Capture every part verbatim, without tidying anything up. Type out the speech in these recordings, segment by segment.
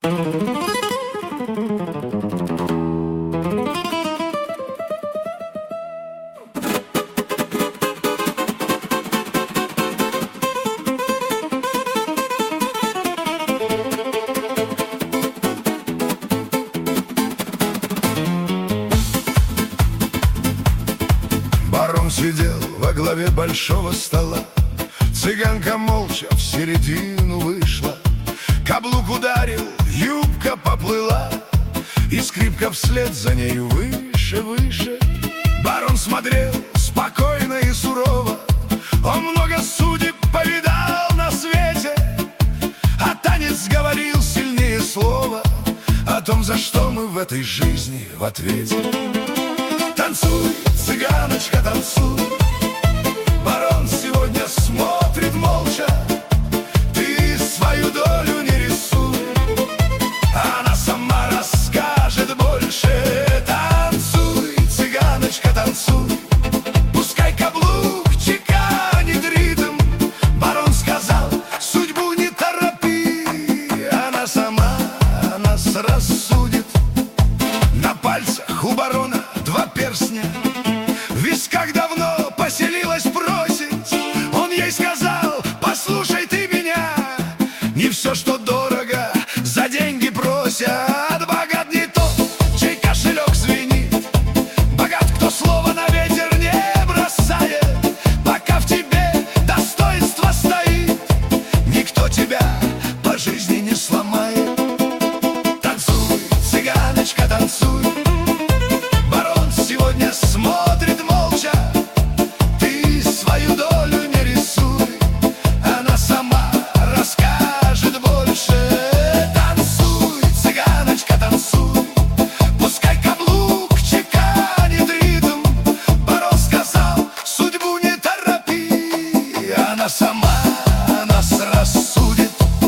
Барон сидел во главе большого стола, цыганка молча в середину вышла. Каблук ударил, юбка поплыла, и скрипка вслед за ней выше, выше. Барон смотрел спокойно и сурово, он много судеб повидал на свете, а танец говорил сильнее слова о том, за что мы в этой жизни в ответе. Танцуй, цыганочка, танцуй, барон сегодня смотрит молча. Ты свою долю не рисуй, она сама расскажет больше. Танцуй, цыганочка, танцуй, пускай каблук чеканит ритм. Барон сказал, судьбу не торопи, она сама нас рассудит. На пальцах у барона два перстня, в висках давно поселилась просить. Он ей сказал, послушай ты меня, не все, что дорого, за деньги просят. Богат не тот, чей кошелек звенит, богат, кто слово на ветер не бросает. Пока в тебе достоинство стоит, никто тебя по жизни не сломает. Танцуй, цыганочка, танцуй, сегодня смотрит молча. Ты свою долю не рисуй, она сама расскажет больше. Танцуй, цыганочка, танцуй, пускай каблук чеканит ритм. Барон сказал, судьбу не торопи, она сама нас рассудит.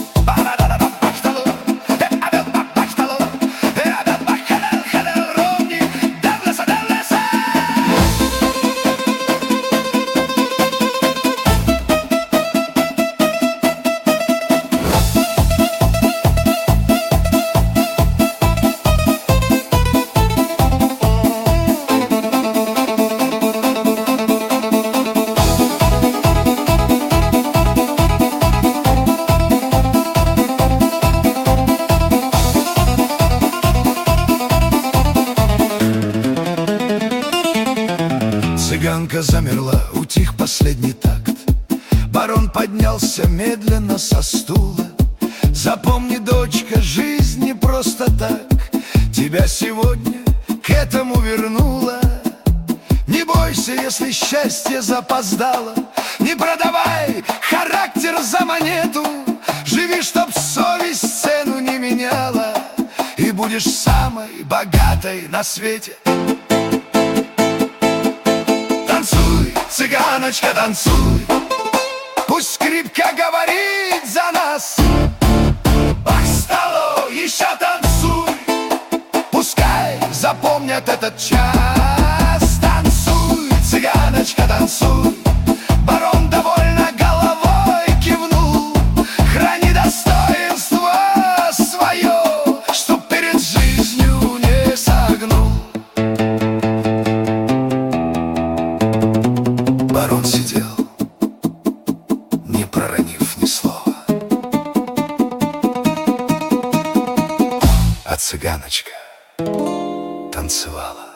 Цыганка замерла, утих последний такт. Барон поднялся медленно со стула. Запомни, дочка, жизнь не просто так, тебя сегодня к этому вернула. Не бойся, если счастье запоздало, не продавай характер за монету. Живи, чтоб совесть цену не меняла, и будешь самой богатой на свете. Танцуй, цыганочка, танцуй, пусть скрипка говорит за нас. Ах, стало, еще танцуй, пускай запомнят этот час. Танцуй, цыганочка, танцуй, барон довольно головой кивнул. Храни достоинство свое, чтоб перед жизнью не согнул. Барон сидел, не проронив ни слова, а цыганочка танцевала.